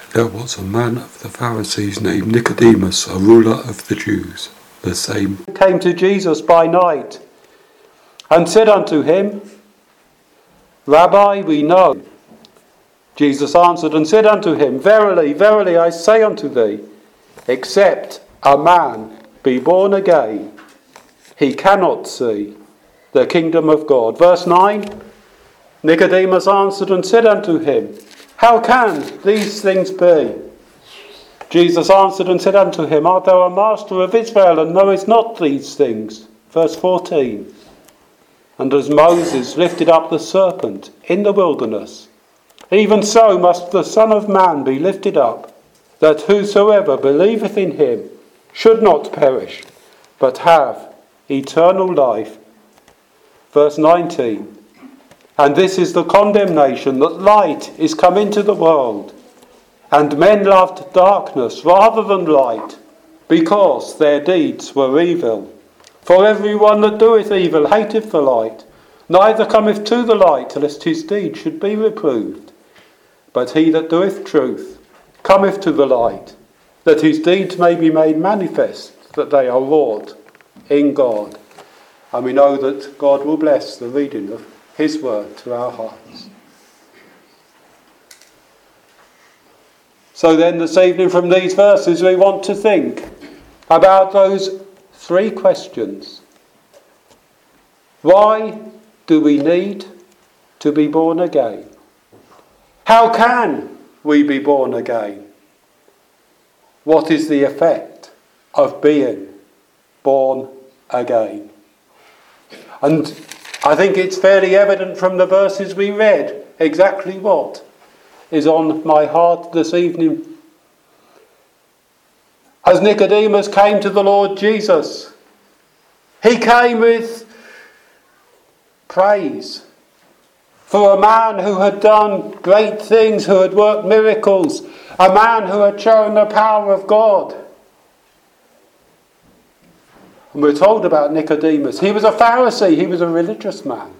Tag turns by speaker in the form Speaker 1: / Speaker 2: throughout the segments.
Speaker 1: There was a man of the Pharisees named Nicodemus, a ruler of the Jews. The same
Speaker 2: came to Jesus by night and said unto him, Rabbi, we know. Jesus answered and said unto him, Verily, verily, I say unto thee, except a man be born again, he cannot see the kingdom of God. Verse 9, Nicodemus answered and said unto him, How can these things be? Jesus answered and said unto him, Art thou a master of Israel, and knowest not these things? Verse 14, And as Moses lifted up the serpent in the wilderness, even so must the Son of Man be lifted up, that whosoever believeth in him should not perish, but have eternal life. Verse 19, And this is the condemnation, that light is come into the world, and men loved darkness rather than light, because their deeds were evil. For every one that doeth evil hateth the light, neither cometh to the light, lest his deed should be reproved. But he that doeth truth cometh to the light, that his deeds may be made manifest, that they are wrought in God. And we know that God will bless the reading of his word to our hearts. So then this evening from these verses we want to think about those three questions. Why do we need to be born again? How can we be born again? What is the effect of being born again? And I think it's fairly evident from the verses we read exactly what is on my heart this evening. As Nicodemus came to the Lord Jesus, he came with praise for a man who had done great things, who had worked miracles, a man who had shown the power of God. And we're told about Nicodemus. He was a Pharisee, he was a religious man.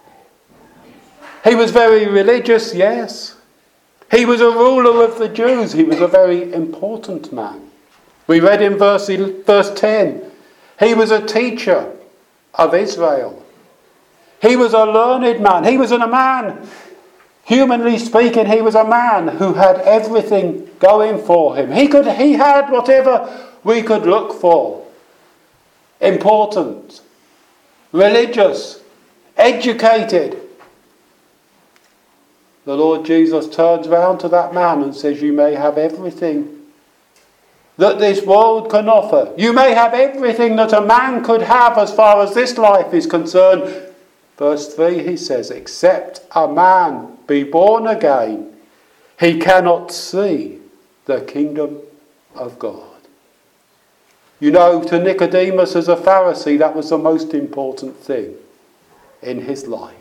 Speaker 2: He was very religious, yes. He was a ruler of the Jews. He was a very important man. We read in verse 10, he was a teacher of Israel. He was a learned man. He was a man, humanly speaking, he was a man who had everything going for him. He had whatever we could look for. Important, religious, educated. The Lord Jesus turns round to that man and says, you may have everything that this world can offer. You may have everything that a man could have as far as this life is concerned. Verse 3, he says, except a man be born again, he cannot see the kingdom of God. You know, to Nicodemus as a Pharisee, that was the most important thing in his life.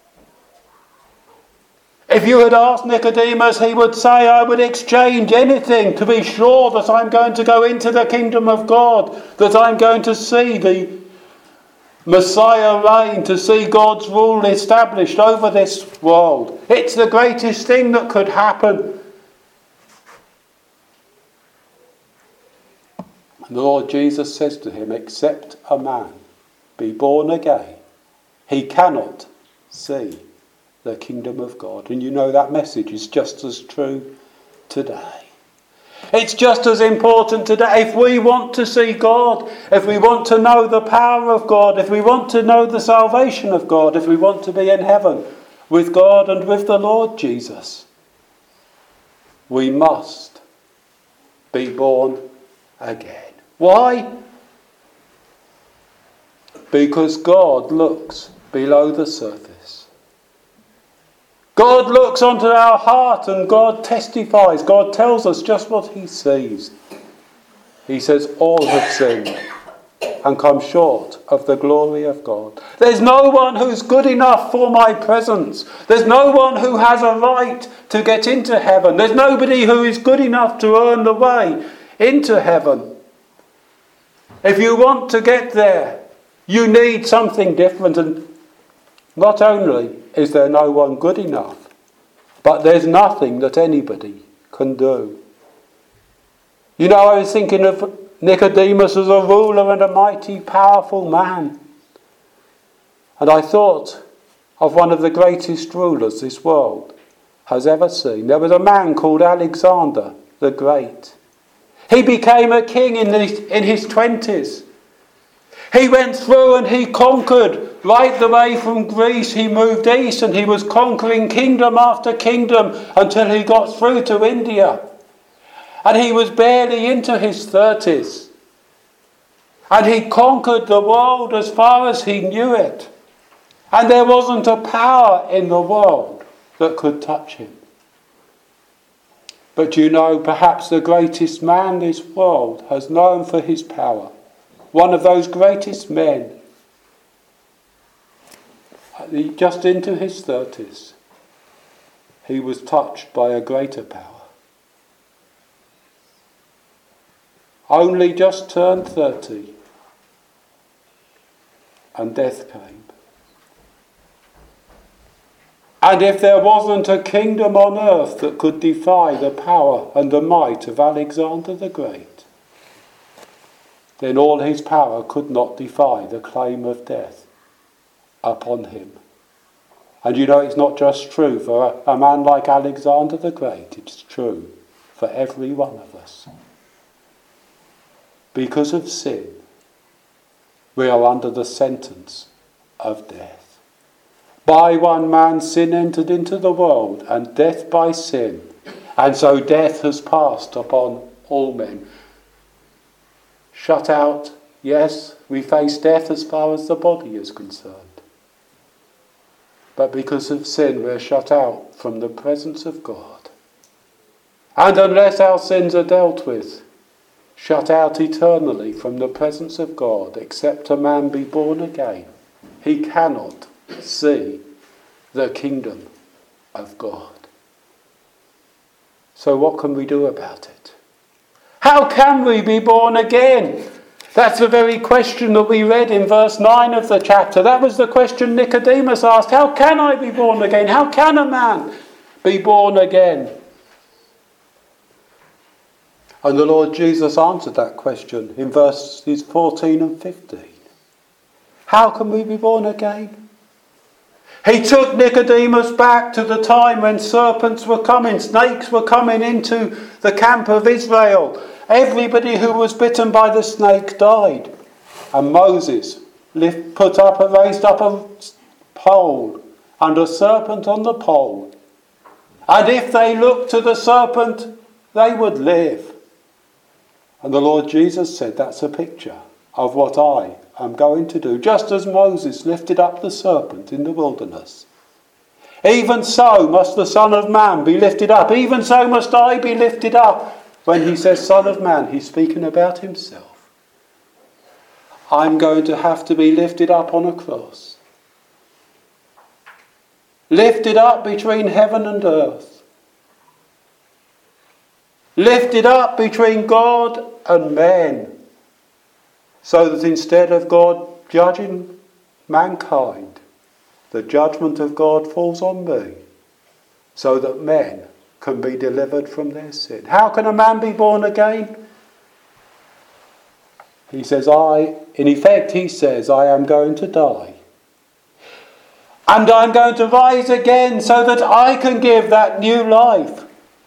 Speaker 2: If you had asked Nicodemus, he would say, I would exchange anything to be sure that I'm going to go into the kingdom of God, that I'm going to see the Messiah reign, to see God's rule established over this world. It's the greatest thing that could happen. And the Lord Jesus says to him, except a man be born again, he cannot see the kingdom of God. And you know that message is just as true today. It's just as important today. If we want to see God, if we want to know the power of God, if we want to know the salvation of God, if we want to be in heaven with God and with the Lord Jesus, we must be born again. Why? Because God looks below the surface. God looks onto our heart and God testifies. God tells us just what he sees. He says, all have sinned and come short of the glory of God. There's no one who's good enough for my presence. There's no one who has a right to get into heaven. There's nobody who is good enough to earn the way into heaven. If you want to get there, you need something different. And not only is there no one good enough, but there's nothing that anybody can do. You know, I was thinking of Nicodemus as a ruler and a mighty, powerful man. And I thought of one of the greatest rulers this world has ever seen. There was a man called Alexander the Great. He became a king in his 20s. He went through and he conquered right the way from Greece. He moved east and he was conquering kingdom after kingdom until he got through to India. And he was barely into his 30s. And he conquered the world as far as he knew it. And there wasn't a power in the world that could touch him. But you know, perhaps the greatest man this world has known for his power, one of those greatest men, just into his 30s, he was touched by a greater power. Only just turned 30, and death came. And if there wasn't a kingdom on earth that could defy the power and the might of Alexander the Great, then all his power could not defy the claim of death upon him. And you know, it's not just true for a man like Alexander the Great, it's true for every one of us. Because of sin, we are under the sentence of death. By one man sin entered into the world, and death by sin. And so death has passed upon all men. Shut out, yes, we face death as far as the body is concerned. But because of sin, we're shut out from the presence of God. And unless our sins are dealt with, shut out eternally from the presence of God, except a man be born again, he cannot see the kingdom of God. So what can we do about it? How can we be born again? That's the very question that we read in verse 9 of the chapter. That was the question Nicodemus asked. How can I be born again? How can a man be born again? And the Lord Jesus answered that question in verses 14 and 15. How can we be born again? He took Nicodemus back to the time when serpents were coming, snakes were coming into the camp of Israel. Everybody who was bitten by the snake died. And Moses raised up a pole and a serpent on the pole. And if they looked to the serpent, they would live. And the Lord Jesus said, that's a picture of what I am going to do. Just as Moses lifted up the serpent in the wilderness, even so must the Son of Man be lifted up. Even so must I be lifted up. When he says Son of Man, he's speaking about himself. I'm going to have to be lifted up on a cross. Lifted up between heaven and earth. Lifted up between God and men. So that instead of God judging mankind, the judgment of God falls on me. So that men can be delivered from their sin. How can a man be born again? He says, I am going to die. And I'm going to rise again so that I can give that new life.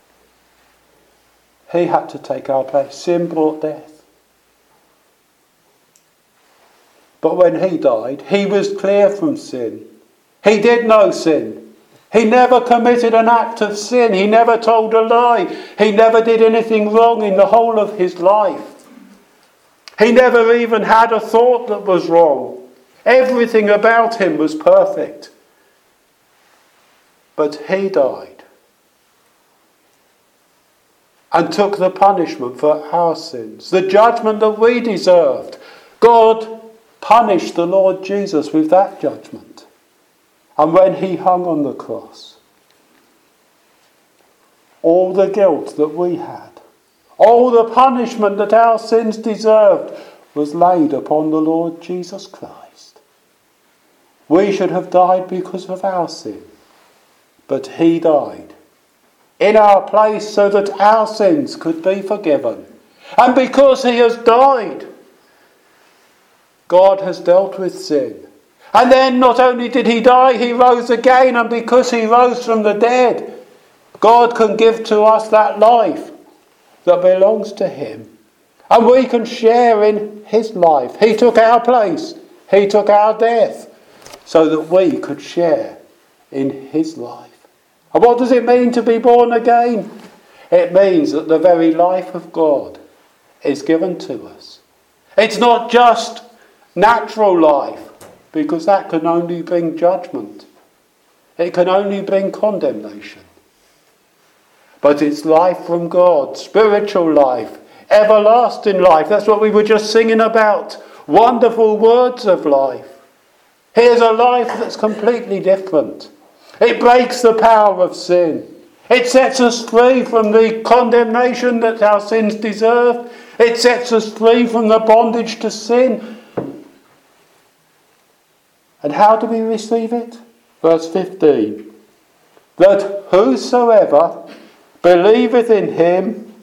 Speaker 2: He had to take our place. Sin brought death. But when he died, he was clear from sin. He did no sin. He never committed an act of sin. He never told a lie. He never did anything wrong in the whole of his life. He never even had a thought that was wrong. Everything about him was perfect. But he died and took the punishment for our sins, the judgment that we deserved. God punished the Lord Jesus with that judgment. And when he hung on the cross, all the guilt that we had, all the punishment that our sins deserved was laid upon the Lord Jesus Christ. We should have died because of our sin, but he died in our place so that our sins could be forgiven. And because he has died, God has dealt with sin. And then not only did he die, he rose again. And because he rose from the dead, God can give to us that life that belongs to him. And we can share in his life. He took our place. He took our death so that we could share in his life. And what does it mean to be born again? It means that the very life of God is given to us. It's not just natural life, because that can only bring judgment. It can only bring condemnation. But it's life from God, spiritual life, everlasting life. That's what we were just singing about. Wonderful words of life. Here's a life that's completely different. It breaks the power of sin. It sets us free from the condemnation that our sins deserve. It sets us free from the bondage to sin. And how do we receive it? Verse 15. That whosoever believeth in him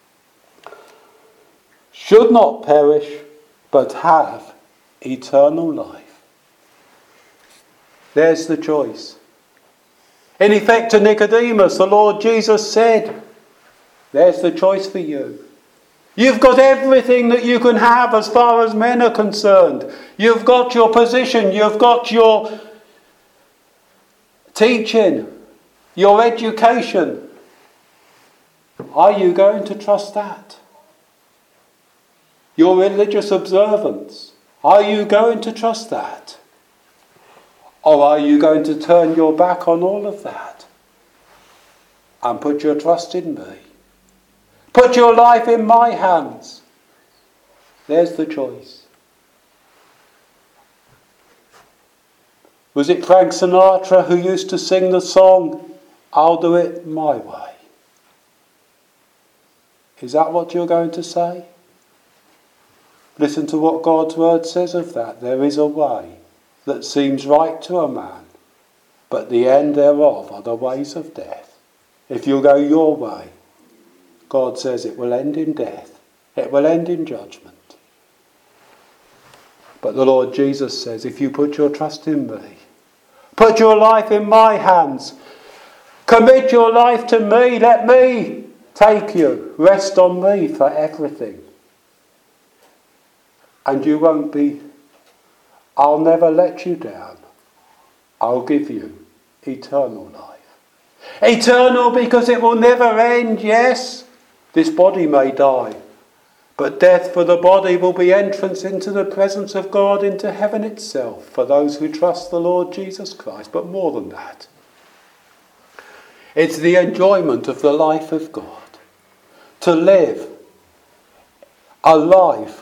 Speaker 2: should not perish, but have eternal life. There's the choice. In effect, to Nicodemus, the Lord Jesus said, there's the choice for you. You've got everything that you can have as far as men are concerned. You've got your position, you've got your teaching, your education. Are you going to trust that? Your religious observance, are you going to trust that? Or are you going to turn your back on all of that and put your trust in me? Put your life in my hands. There's the choice. Was it Frank Sinatra who used to sing the song, I'll do it my way? Is that what you're going to say? Listen to what God's word says of that. There is a way that seems right to a man, but the end thereof are the ways of death. If you go your way, God says it will end in death. It will end in judgment. But the Lord Jesus says, if you put your trust in me, put your life in my hands, commit your life to me, let me take you, rest on me for everything. And you won't be, I'll never let you down. I'll give you eternal life. Eternal because it will never end, yes. This body may die, but death for the body will be entrance into the presence of God, into heaven itself, for those who trust the Lord Jesus Christ. But more than that, it's the enjoyment of the life of God. To live a life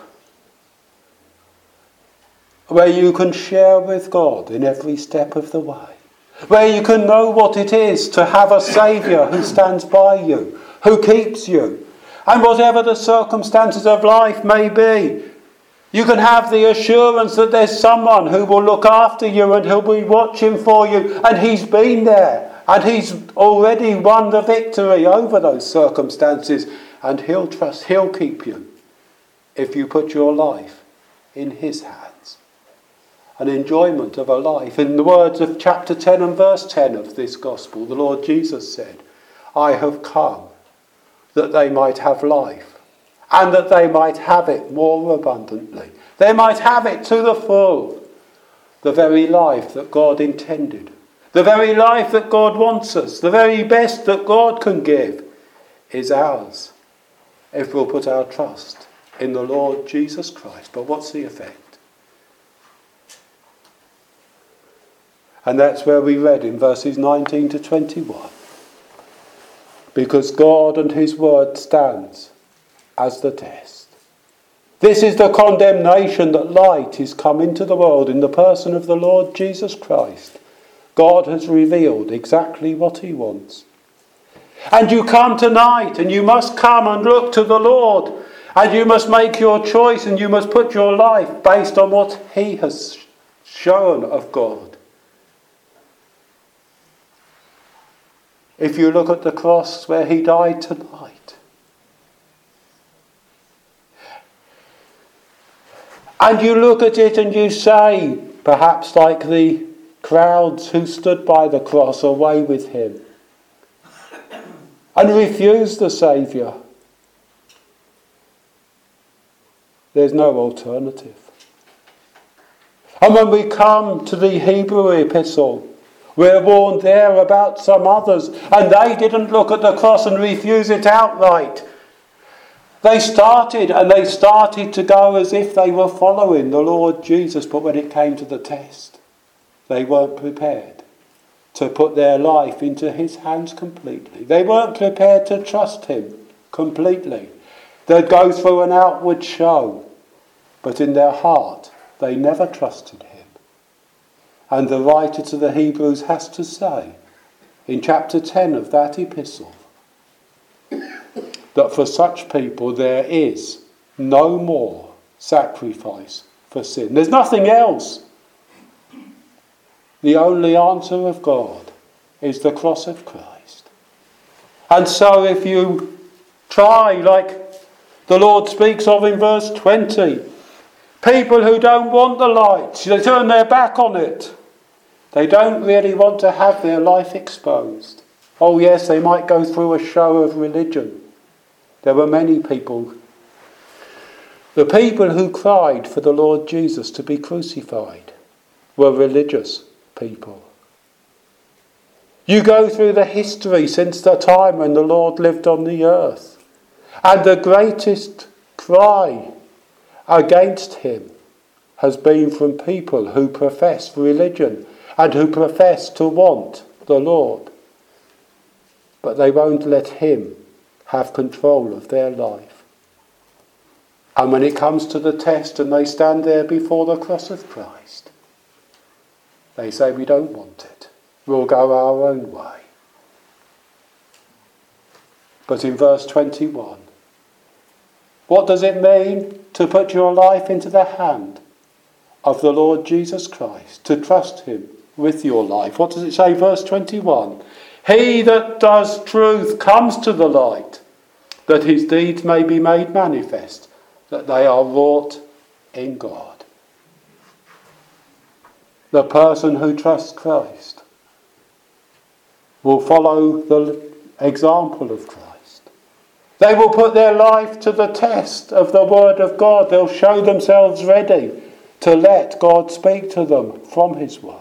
Speaker 2: where you can share with God in every step of the way. Where you can know what it is to have a Saviour who stands by you, who keeps you. And whatever the circumstances of life may be, you can have the assurance that there's someone who will look after you and who'll be watching for you. And he's been there. And he's already won the victory over those circumstances. And he'll keep you if you put your life in his hands. An enjoyment of a life. In the words of chapter 10 and verse 10 of this gospel, the Lord Jesus said, I have come that they might have life, and that they might have it more abundantly. They might have it to the full. The very life that God intended. The very life that God wants us. The very best that God can give is ours, if we'll put our trust in the Lord Jesus Christ. But what's the effect? And that's where we read in verses 19 to 21. Because God and his word stands as the test. This is the condemnation that light is come into the world in the person of the Lord Jesus Christ. God has revealed exactly what he wants. And you come tonight and you must come and look to the Lord. And you must make your choice and you must put your life based on what he has shown of God. if you look at the cross where he died tonight. And you look at it and you say, perhaps like the crowds who stood by the cross, away with him, and refused the Saviour. There's no alternative. And when we come to the Hebrew epistle, we're warned there about some others, and they didn't look at the cross and refuse it outright. They started to go as if they were following the Lord Jesus, but when it came to the test, they weren't prepared to put their life into his hands completely. They weren't prepared to trust him completely. They'd go through an outward show, but in their heart they never trusted him. And the writer to the Hebrews has to say, in chapter 10 of that epistle, that for such people there is no more sacrifice for sin. There's nothing else. The only answer of God is the cross of Christ. And so if you try, like the Lord speaks of in verse 20, people who don't want the light, they turn their back on it. They don't really want to have their life exposed. Oh yes, they might go through a show of religion. There were many people. The people who cried for the Lord Jesus to be crucified were religious people. You go through the history since the time when the Lord lived on the earth, and the greatest cry against him has been from people who profess religion and who profess to want the Lord. But they won't let him have control of their life. And when it comes to the test and they stand there before the cross of Christ, they say, we don't want it. We'll go our own way. But in verse 21, what does it mean to put your life into the hand of the Lord Jesus Christ, to trust him with your life? What does it say, verse 21? He that does truth comes to the light, that his deeds may be made manifest, that they are wrought in God. The person who trusts Christ will follow the example of Christ. They will put their life to the test of the Word of God. They'll show themselves ready to let God speak to them from his Word.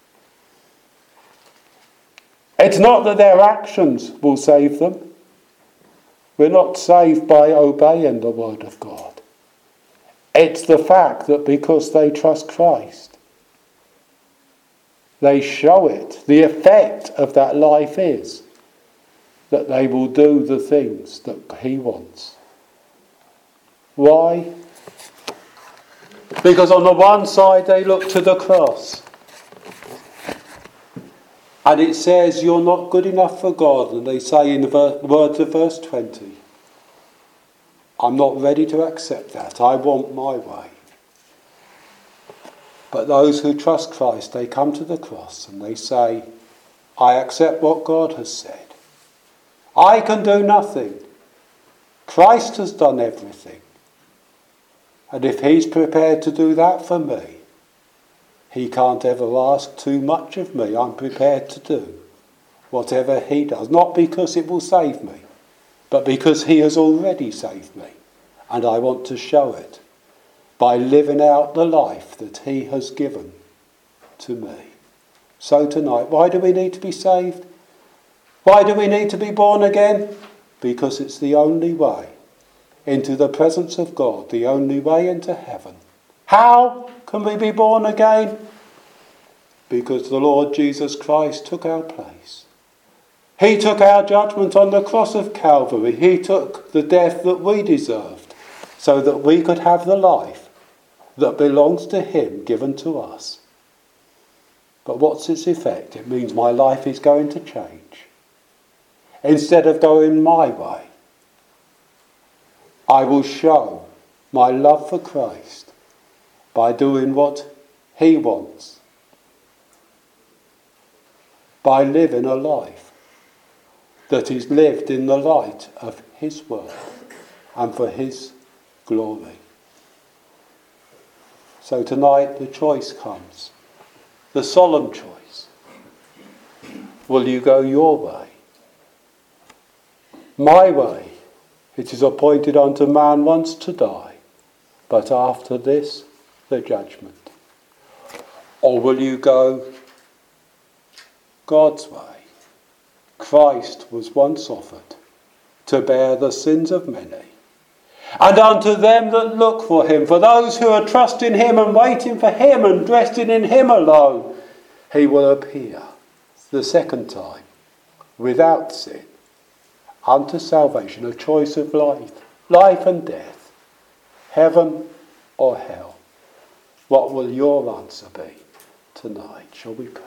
Speaker 2: It's not that their actions will save them. We're not saved by obeying the Word of God. It's the fact that because they trust Christ, they show it. The effect of that life is that they will do the things that he wants. Why? Because on the one side they look to the cross, and it says you're not good enough for God, and they say in the words of verse 20, I'm not ready to accept that. I want my way. But those who trust Christ, they come to the cross and they say, I accept what God has said. I can do nothing. Christ has done everything. And if he's prepared to do that for me, he can't ever ask too much of me. I'm prepared to do whatever he does. Not because it will save me, but because he has already saved me. And I want to show it by living out the life that he has given to me. So tonight, why do we need to be saved? Why do we need to be born again? Because it's the only way into the presence of God, the only way into heaven. How can we be born again? Because the Lord Jesus Christ took our place. He took our judgment on the cross of Calvary. He took the death that we deserved so that we could have the life that belongs to him given to us. But what's its effect? It means my life is going to change. Instead of going my way, I will show my love for Christ by doing what he wants, by living a life that is lived in the light of his word and for his glory. So tonight the choice comes, the solemn choice. Will you go your way? My way, it is appointed unto man once to die, but after this, the judgment. Or will you go God's way? Christ was once offered to bear the sins of many. And unto them that look for him, for those who are trusting him and waiting for him and resting in him alone, he will appear the second time without sin unto salvation, a choice of life and death, heaven or hell. What will your answer be tonight? Shall we pray?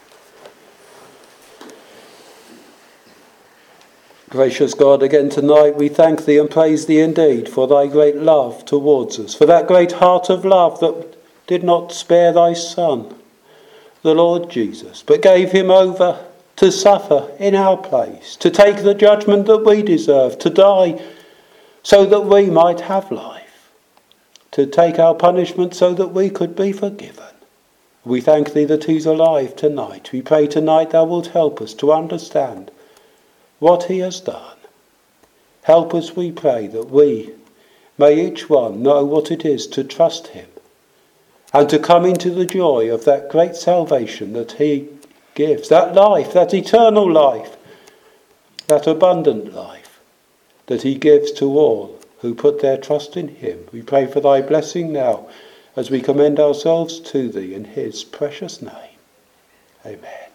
Speaker 2: Gracious God, again tonight we thank thee and praise thee indeed for thy great love towards us, for that great heart of love that did not spare thy Son, the Lord Jesus, but gave him over to suffer in our place, to take the judgment that we deserve, to die so that we might have life, to take our punishment so that we could be forgiven. We thank thee that he's alive tonight. We pray tonight thou wilt help us to understand what he has done. Help us, we pray, that we may each one know what it is to trust him and to come into the joy of that great salvation that he gives, that life, that eternal life, that abundant life that he gives to all who put their trust in him. We pray for thy blessing now as we commend ourselves to thee in his precious name. Amen.